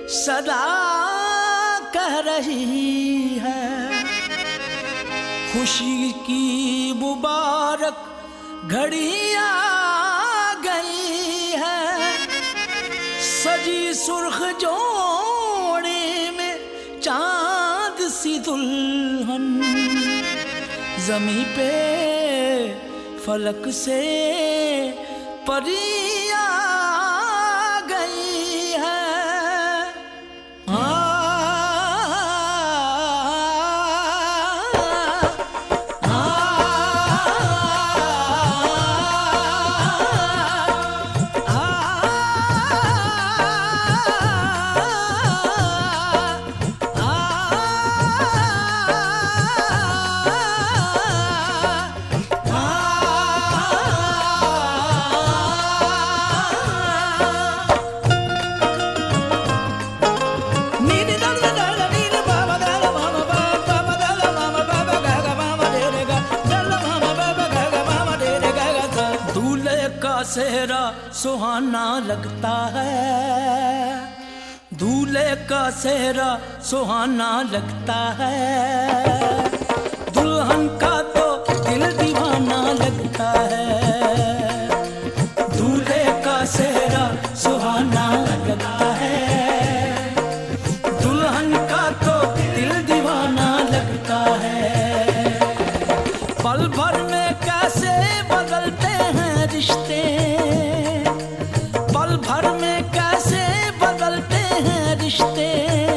सदा कह रही है, खुशी की मुबारक घड़ी आ गई है। सजी सुर्ख जोड़े में चांद सी दुल्हन, ज़मीं पे फलक से परी आ गई है। सेहरा सुहाना लगता है, दूल्हे का सेहरा सुहाना लगता है। दुल्हन का तो दिल दीवाना लगता है। दूल्हे का सेहरा सुहाना लगता है, दुल्हन का तो दिल दीवाना लगता है। पल भर में कैसे बदलते हैं रिश्ते, पल भर में कैसे बदलते हैं रिश्ते।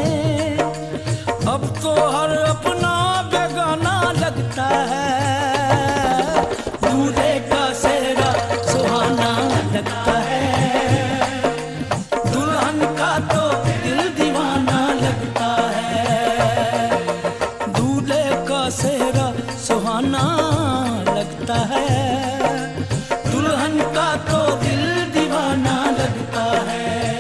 अब तो हर अपना बेगाना लगता है। दूल्हे का सेहरा सुहाना लगता है, दुल्हन का तो दिल दीवाना लगता है। दूल्हे का सेहरा सुहाना लगता है, दुल्हन का तो दिल दीवाना लगता है।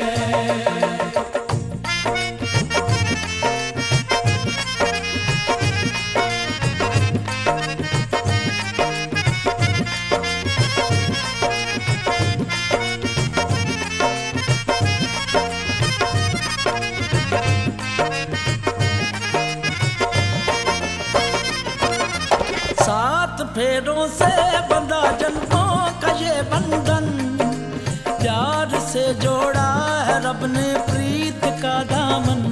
सात फेरों से बंधा जन्मों का ये बंधन, प्यार से जोड़ा है रब ने प्रीत का दामन।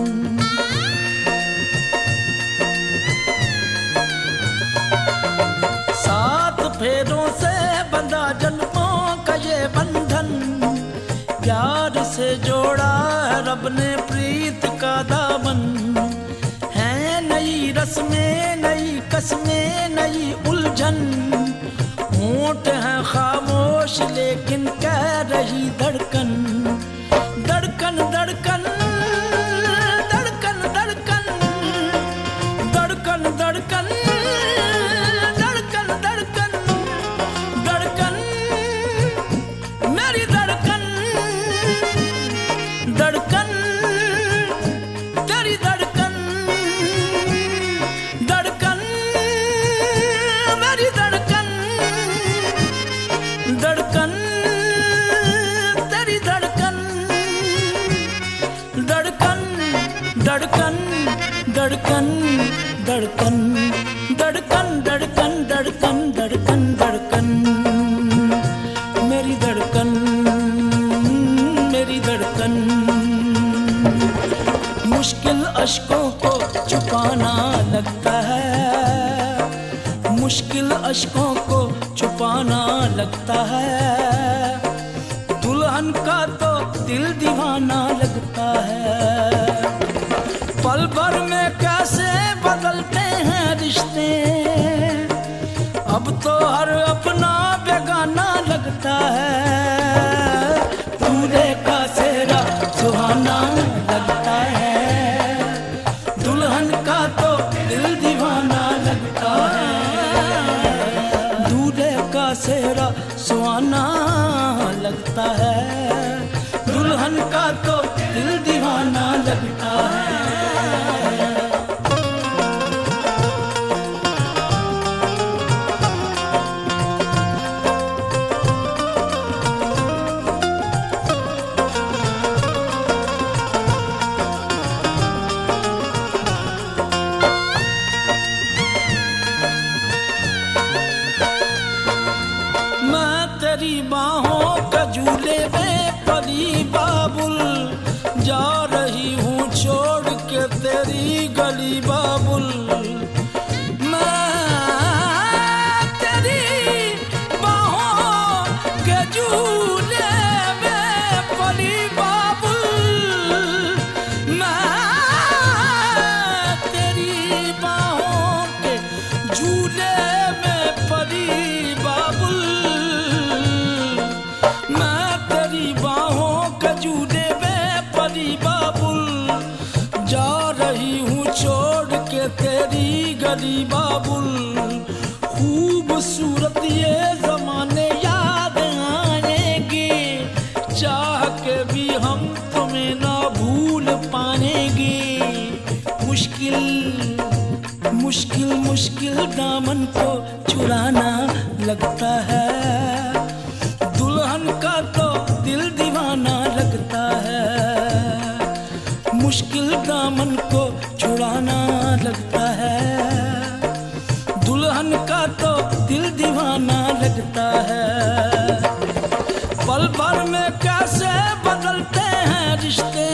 सात फेरों से बंधा जन्मों का ये बंधन, प्यार से जोड़ा है रब ने प्रीत का दामन। है नई रस्में, नई कस्में, नई उलझन। होंठ है खामोश लेकिन कह रही धड़कन, धड़कन धड़कन धड़कन धड़कन धड़कन धड़कन धड़कन धड़कन धड़कन मेरी धड़कन, धड़कन तेरी धड़कन, धड़कन मेरी धड़कन, धड़कन तेरी धड़कन, धड़कन धड़कन धड़कन धड़कन धड़कन धड़कन धड़कन धड़कन धड़कन मेरी धड़कन, मेरी धड़कन। मुश्किल अश्कों को छुपाना लगता है, मुश्किल अश्कों को छुपाना लगता है। दुल्हन का तो दिल दीवाना लगता है। पल भर में कैसे बदलते हैं रिश्ते, अब तो हर अपना बेगाना लगता है। दूल्हे का सेहरा सुहाना लगता है, दुल्हन का तो दिल दीवाना लगता है। दूल्हे का सेहरा सुहाना लगता है, दुल्हन का तो दिल दीवाना लगता है। जा रही हूँ छोड़ के तेरी गली बाबुल। मैं तेरी बाहों के झूले में पली बाबुल। मैं तेरी बाहों के झूले में पली बाबुल। मैं तेरी बाहों के झूले में पली बाबुल। जा रही हूँ छोड़ के तेरी गली बाबुल। खूबसूरत ये जमाने याद आएंगे, चाह के भी हम तुम्हें ना भूल पाएंगे। मुश्किल मुश्किल मुश्किल दामन को चुराना लगता है, दुल्हन का तो दिल दीवाना लगता है। मुश्किल दामन को छुड़ाना लगता है, दुल्हन का तो दिल दीवाना लगता है। पल भर में कैसे बदलते हैं रिश्ते,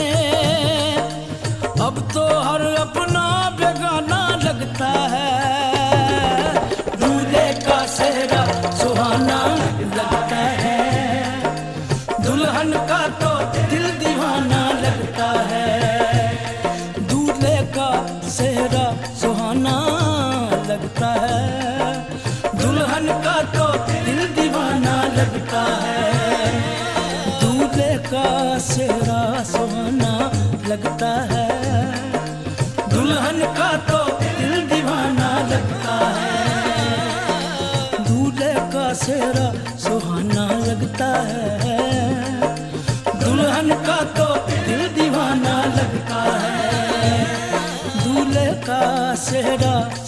अब तो हर अपना बेगाना लगता है। दूल्हे का सेहरा सुहाना लगता है, दुल्हन का तो दिल दीवाना लगता है। दूल्हे का सेहरा सुहाना लगता है, दुल्हन का तो दिल दीवाना लगता है। दूल्हे का सेहरा सुहाना लगता है, दुल्हन का तो दिल दीवाना लगता है। दूल्हे का सेहरा सुहाना लगता है, दुल्हन का तो दिल दीवाना लगता है। दूल्हे का सेहरा